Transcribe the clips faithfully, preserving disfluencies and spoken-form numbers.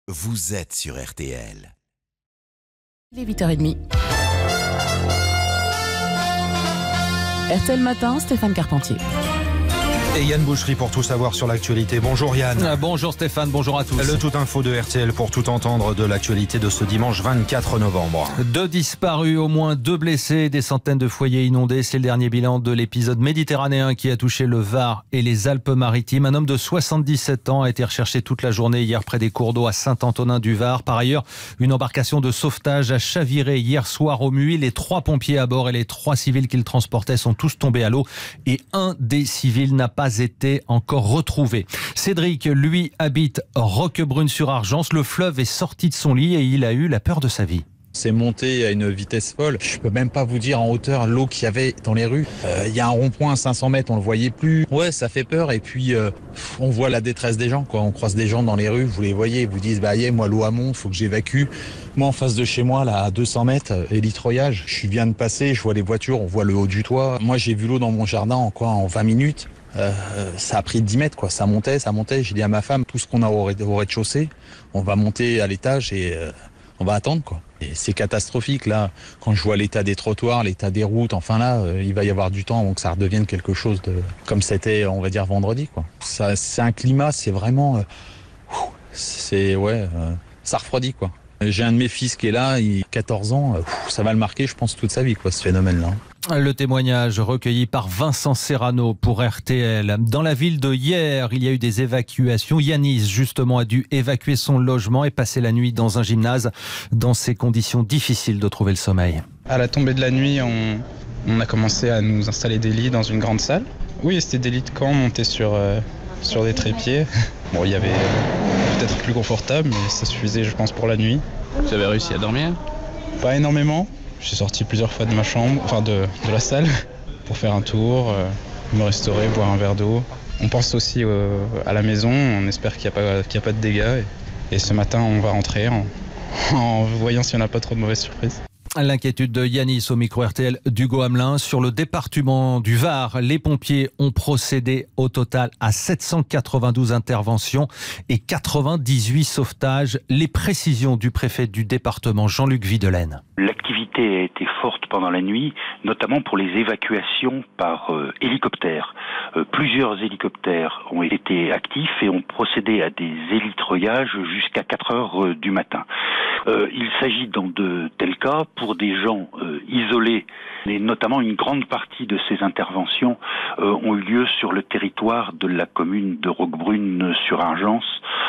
Vous êtes sur R T L. Il est huit heures trente. R T L Matin, Stéphane Carpentier. Et Yann Boucherie pour tout savoir sur l'actualité. Bonjour Yann. Ah, bonjour Stéphane, bonjour à tous. Le tout info de R T L pour tout entendre de l'actualité de ce dimanche vingt-quatre novembre. Deux disparus, au moins deux blessés, des centaines de foyers inondés. C'est le dernier bilan de l'épisode méditerranéen qui a touché le Var et les Alpes-Maritimes. Un homme de soixante-dix-sept ans a été recherché toute la journée hier près des cours d'eau à Saint-Antonin-du-Var. Par ailleurs, une embarcation de sauvetage a chaviré hier soir au Muy. Les trois pompiers à bord et les trois civils qu'ils transportaient sont tous tombés à l'eau et un des civils n'a pas été encore retrouvé. Cédric, lui, habite Roquebrune-sur-Argence. Le fleuve est sorti de son lit et il a eu la peur de sa vie. C'est monté à une vitesse folle. Je peux même pas vous dire en hauteur l'eau qu'il y avait dans les rues. Il euh, y a un rond-point à cinq cents mètres, on le voyait plus. Ouais, ça fait peur. Et puis, euh, on voit la détresse des gens, quoi. On croise des gens dans les rues, vous les voyez, ils vous disent, bah, yeah, moi, l'eau à monte, faut que j'évacue. Moi, en face de chez moi, là, à deux cents mètres, élitroyage. Je viens de passer, je vois les voitures, on voit le haut du toit. Moi, j'ai vu l'eau dans mon jardin en quoi, en vingt minutes. Euh, ça a pris dix mètres, quoi. Ça montait, ça montait. J'ai dit à ma femme, tout ce qu'on a au rez-de-chaussée, on va monter à l'étage et euh, on va attendre, quoi. Et c'est catastrophique, là. Quand je vois l'état des trottoirs, l'état des routes, enfin là, euh, il va y avoir du temps avant que ça redevienne quelque chose de comme c'était, on va dire, vendredi, quoi. Ça, c'est un climat, c'est vraiment, euh, c'est ouais, euh, ça refroidit, quoi. J'ai un de mes fils qui est là, il a quatorze ans, euh, ça va le marquer, je pense, toute sa vie, quoi, ce phénomène-là. Le témoignage recueilli par Vincent Serrano pour R T L. Dans la ville de Hyères, il y a eu des évacuations. Yanis, justement, a dû évacuer son logement et passer la nuit dans un gymnase. Dans ces conditions difficiles de trouver le sommeil. À la tombée de la nuit, on, on a commencé à nous installer des lits dans une grande salle. Oui, c'était des lits de camp montés sur, euh, sur des trépieds. Bon, il y avait peut-être plus confortable, mais ça suffisait, je pense, pour la nuit. Vous avez réussi à dormir ? Pas énormément. Je suis sorti plusieurs fois de ma chambre, enfin de, de la salle, pour faire un tour, euh, me restaurer, boire un verre d'eau. On pense aussi euh, à la maison, on espère qu'il n'y a pas, qu'il y a pas de dégâts. Et, et ce matin, on va rentrer en, en voyant s'il n'y en a pas trop de mauvaises surprises. L'inquiétude de Yanis au micro R T L d'Hugo Hamelin. Sur le département du Var, les pompiers ont procédé au total à sept cent quatre-vingt-douze interventions et quatre-vingt-dix-huit sauvetages. Les précisions du préfet du département, Jean-Luc Videlaine. L'activité a été forte pendant la nuit, notamment pour les évacuations par euh, hélicoptère. Euh, plusieurs hélicoptères ont été actifs et ont procédé à des élitroyages jusqu'à quatre heures euh, du matin. Euh, il s'agit dans de tels cas pour des gens euh, isolés, et notamment une grande partie de ces interventions euh, ont eu lieu sur le territoire de la commune de Roquebrune-sur-Argence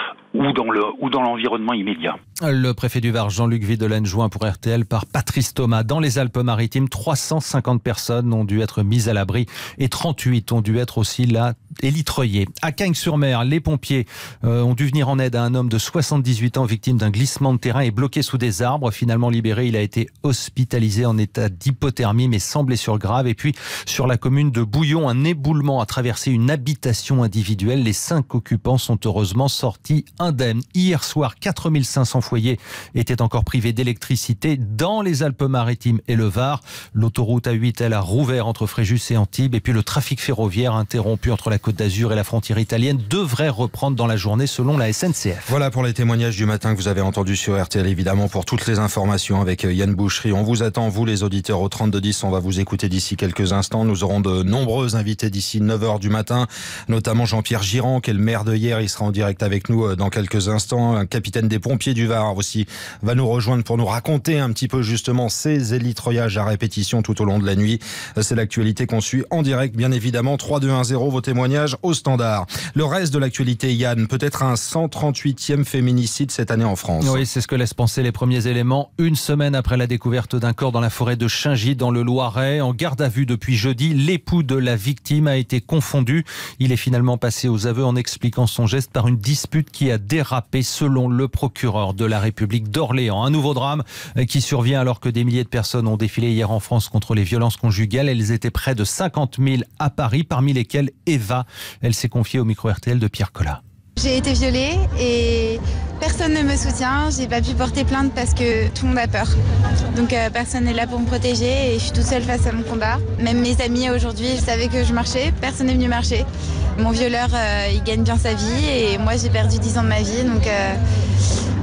ou dans le ou dans l'environnement immédiat. Le préfet du Var, Jean-Luc Videlaine, joint pour R T L par Patrice Thomas. Dans les Alpes-Maritimes, trois cent cinquante personnes ont dû être mises à l'abri et trente-huit ont dû être aussi là élitroyées. À Cagnes-sur-Mer, les pompiers euh, ont dû venir en aide à un homme de soixante-dix-huit ans victime d'un glissement de terrain et bloqué sous des arbres. Finalement libéré, il a été hospitalisé en état d'hypothermie mais sans blessure grave. Et puis sur la commune de Bouillon, un éboulement a traversé une habitation individuelle. Les cinq occupants sont heureusement sortis indemnes. Hier soir, quatre mille cinq cents foyers étaient encore privés d'électricité dans les Alpes-Maritimes et le Var. L'autoroute A huit, elle a rouvert entre Fréjus et Antibes. Et puis le trafic ferroviaire interrompu entre la Côte d'Azur et la frontière italienne devrait reprendre dans la journée selon la S N C F. Voilà pour les témoignages du matin que vous avez entendus sur R T L, évidemment, pour toutes les informations avec Yann Boucherie. On vous attend, vous les auditeurs, au trente-deux dix. On va vous écouter d'ici quelques instants. Nous aurons de nombreux invités d'ici neuf heures du matin, notamment Jean-Pierre Girand, qui est le maire de Hyères. Il sera en direct avec nous dans quelques instants. Un capitaine des pompiers du Var aussi va nous rejoindre pour nous raconter un petit peu justement ces élitroyages à répétition tout au long de la nuit. C'est l'actualité qu'on suit en direct, bien évidemment. trois deux un zéro, vos témoignages au standard. Le reste de l'actualité, Yann, peut-être un cent trente-huitième féminicide cette année en France. Oui, c'est ce que laissent penser les premiers éléments. Une semaine après la découverte d'un corps dans la forêt de Chaingy, dans le Loiret, en garde à vue depuis jeudi, l'époux de la victime a été confondu. Il est finalement passé aux aveux en expliquant son geste par une dispute qui a dérapé, selon le procureur de la République d'Orléans. Un nouveau drame qui survient alors que des milliers de personnes ont défilé hier en France contre les violences conjugales. Elles étaient près de cinquante mille à Paris, parmi lesquelles Eva. Elle s'est confiée au micro R T L de Pierre Collat. J'ai été violée et personne ne me soutient. J'ai pas pu porter plainte parce que tout le monde a peur. Donc euh, personne n'est là pour me protéger et je suis toute seule face à mon combat. Même mes amis aujourd'hui, ils savaient que je marchais. Personne n'est venu marcher. Mon violeur, euh, il gagne bien sa vie et moi j'ai perdu dix ans de ma vie. Donc euh,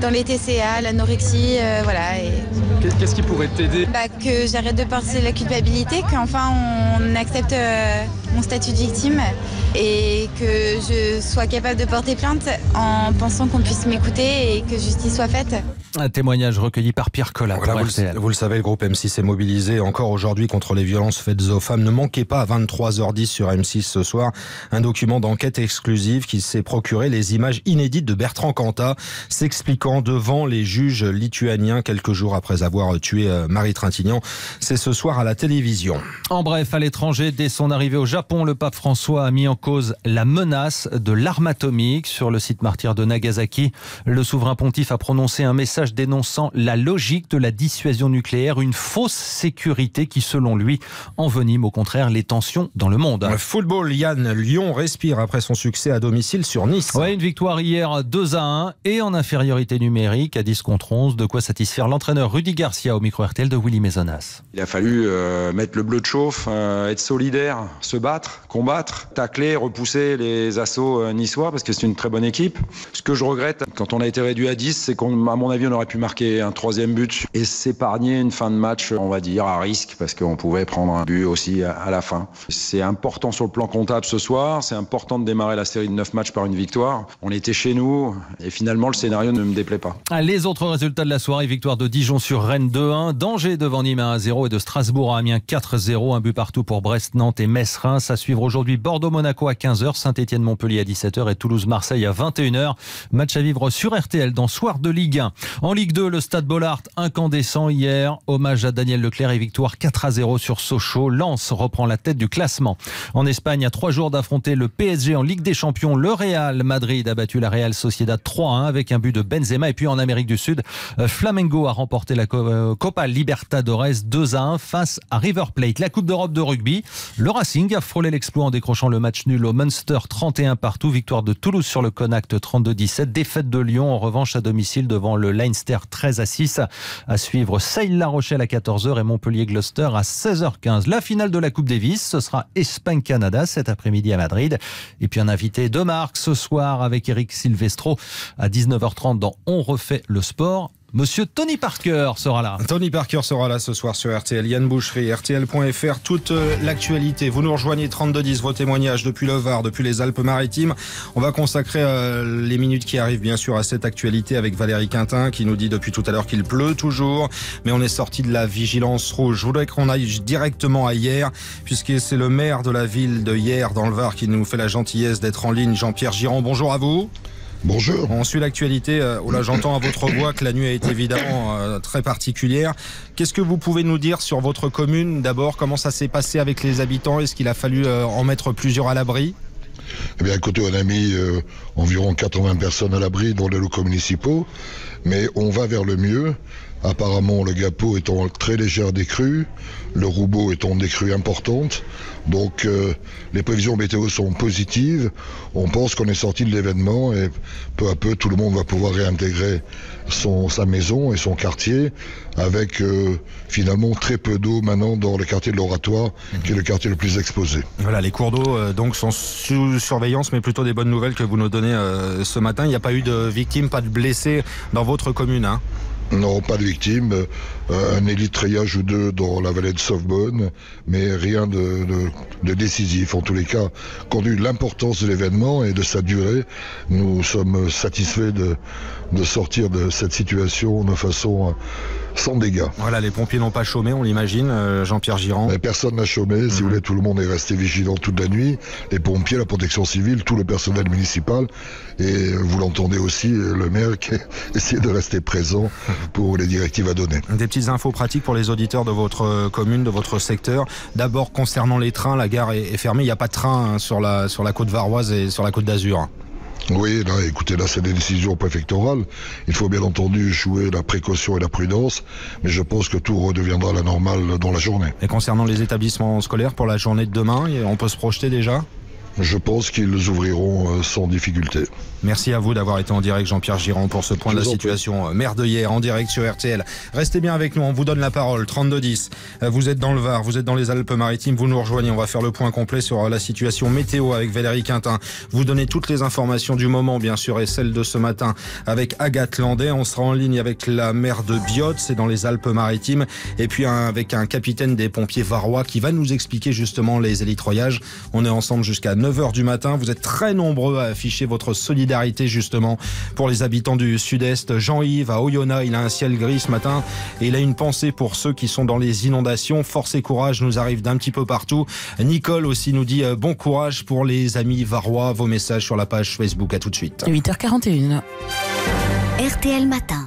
dans les T C A, l'anorexie, euh, voilà. Et... Qu'est-ce qui pourrait t'aider? Bah, que j'arrête de porter la culpabilité, qu'enfin on accepte euh, mon statut de victime et que je sois capable de porter plainte en pensant qu'on puisse m'écouter et que justice soit faite. Un témoignage recueilli par Pierre Collat. Voilà, vous, le, vous le savez, le groupe M six est mobilisé encore aujourd'hui contre les violences faites aux femmes. Ne manquez pas à vingt-trois heures dix sur M six ce soir un document d'enquête exclusive qui s'est procuré les images inédites de Bertrand Cantat s'expliquant devant les juges lituaniens quelques jours après avoir tué Marie Trintignant. C'est ce soir à la télévision. En bref, à l'étranger, dès son arrivée au Japon, le pape François a mis en cause la menace de l'arme atomique. Sur le site martyr de Nagasaki, le souverain pontife a prononcé un message dénonçant la logique de la dissuasion nucléaire, une fausse sécurité qui, selon lui, envenime au contraire les tensions dans le monde. Le football, Yann, Lyon respire après son succès à domicile sur Nice. Ouais, une victoire hier deux à un et en infériorité numérique à dix contre onze. De quoi satisfaire l'entraîneur Rudy Garcia au micro R T L de Willy Maisonas. Il a fallu euh, mettre le bleu de chauffe, euh, être solidaire, se battre, combattre, tacler, repousser les assauts euh, niçois parce que c'est une très bonne équipe. Ce que je regrette quand on a été réduit à dix, c'est qu'à mon avis on aurait pu marquer un troisième but et s'épargner une fin de match, on va dire, à risque parce qu'on pouvait prendre un but aussi à la fin. C'est important sur le plan comptable ce soir, c'est important de démarrer la série de neuf matchs par une victoire. On était chez nous et finalement le scénario ne me déplaît pas. Les autres résultats de la soirée, victoire de Dijon sur Rennes deux un, d'Angers devant Nîmes un à zéro et de Strasbourg à Amiens quatre zéro, un but partout pour Brest, Nantes et Metz-Reims. À suivre aujourd'hui Bordeaux-Monaco à quinze heures, Saint-Étienne-Montpellier à dix-sept heures et Toulouse-Marseille à vingt et une heures. Match à vivre sur R T L dans Soir de Ligue un. En Ligue deux, le Stade Bollaert incandescent hier. Hommage à Daniel Leclerc et victoire quatre à zéro sur Sochaux. Lens reprend la tête du classement. En Espagne, à trois jours d'affronter le P S G en Ligue des Champions, le Real Madrid a battu la Real Sociedad trois à un avec un but de Benzema. Et puis en Amérique du Sud, Flamengo a remporté la Copa Libertadores deux à un face à River Plate. La Coupe d'Europe de rugby, le Racing a frôlé l'exploit en décrochant le match nul au Munster trente et un partout. Victoire de Toulouse sur le Connacht trente-deux dix-sept. Défaite de Lyon en revanche à domicile devant le Leinster treize à six. À suivre Sale-La Rochelle à quatorze heures et Montpellier-Gloucester à seize heures quinze. La finale de la Coupe Davis, ce sera Espagne-Canada cet après-midi à Madrid. Et puis un invité de marque ce soir avec Eric Silvestro à dix-neuf heures trente dans On refait le sport. Monsieur Tony Parker sera là. Tony Parker sera là ce soir sur R T L. Yann Boucherie, R T L point F R, toute l'actualité. Vous nous rejoignez trente-deux dix, vos témoignages depuis le Var, depuis les Alpes-Maritimes. On va consacrer euh, les minutes qui arrivent bien sûr à cette actualité avec Valérie Quintin qui nous dit depuis tout à l'heure qu'il pleut toujours. Mais on est sorti de la vigilance rouge. Je voudrais qu'on aille directement à Hyères puisque c'est le maire de la ville de Hyères dans le Var qui nous fait la gentillesse d'être en ligne. Jean-Pierre Girand, bonjour à vous. Bonjour. On suit l'actualité. Oh là, j'entends à votre voix que la nuit a été évidemment euh, très particulière. Qu'est-ce que vous pouvez nous dire sur votre commune? D'abord, comment ça s'est passé avec les habitants? Est-ce qu'il a fallu euh, en mettre plusieurs à l'abri? Eh bien, écoutez, on a mis euh, environ quatre-vingts personnes à l'abri dans les locaux municipaux, mais on va vers le mieux. Apparemment, le Gapeau est en très légère décrue, le Roubaud est en décrue importante. Donc, euh, les prévisions météo sont positives. On pense qu'on est sorti de l'événement et peu à peu, tout le monde va pouvoir réintégrer son, sa maison et son quartier avec euh, finalement très peu d'eau maintenant dans le quartier de l'Oratoire, mmh. qui est le quartier le plus exposé. Voilà, les cours d'eau euh, donc sont sous surveillance, mais plutôt des bonnes nouvelles que vous nous donnez euh, ce matin. Il n'y a pas eu de victimes, pas de blessés dans votre commune, hein? Non, pas de victimes, euh, un élitrayage ou deux dans la vallée de Sauvebonne, mais rien de, de, de décisif. En tous les cas, compte tenu de l'importance de l'événement et de sa durée, nous sommes satisfaits de, de sortir de cette situation de façon euh, sans dégâts. Voilà, les pompiers n'ont pas chômé, on l'imagine, euh, Jean-Pierre Girand. Mais personne n'a chômé, mmh. si vous voulez, tout le monde est resté vigilant toute la nuit. Les pompiers, la protection civile, tout le personnel municipal. Et vous l'entendez aussi, le maire qui essaie de rester présent pour les directives à donner. Des petites infos pratiques pour les auditeurs de votre commune, de votre secteur. D'abord, concernant les trains, la gare est fermée. Il n'y a pas de train sur la, sur la côte varoise et sur la côte d'Azur. Oui, là, écoutez, là, c'est des décisions préfectorales. Il faut bien entendu jouer la précaution et la prudence, mais je pense que tout redeviendra à la normale dans la journée. Et concernant les établissements scolaires pour la journée de demain, on peut se projeter déjà ? je pense qu'ils ouvriront sans difficulté. Merci à vous d'avoir été en direct, Jean-Pierre Girand, pour ce point de la situation mer de hier en direct sur R T L. Restez bien avec nous, on vous donne la parole. trente-deux dix. Vous êtes dans le Var, vous êtes dans les Alpes-Maritimes, vous nous rejoignez. On va faire le point complet sur la situation météo avec Valérie Quintin. Vous donnez toutes les informations du moment, bien sûr, et celles de ce matin avec Agathe Landais. On sera en ligne avec la maire de Biot, c'est dans les Alpes-Maritimes, et puis un, avec un capitaine des pompiers varois qui va nous expliquer justement les élitroyages. On est ensemble jusqu'à neuf heures du matin. Vous êtes très nombreux à afficher votre solidarité justement pour les habitants du sud-est. Jean-Yves à Oyonnax, il a un ciel gris ce matin et il a une pensée pour ceux qui sont dans les inondations. Force et courage nous arrive d'un petit peu partout. Nicole aussi nous dit bon courage pour les amis varois. Vos messages sur la page Facebook. À tout de suite. huit heures quarante et une. R T L Matin.